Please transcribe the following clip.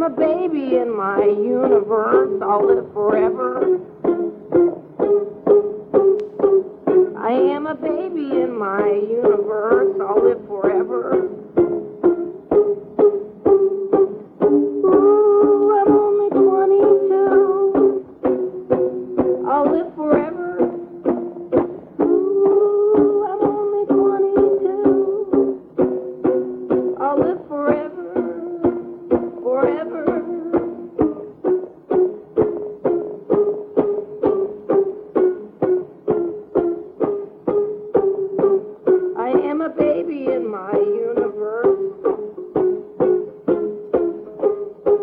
a baby in my universe. I'll live forever. I am a baby in my universe. I'll live forever.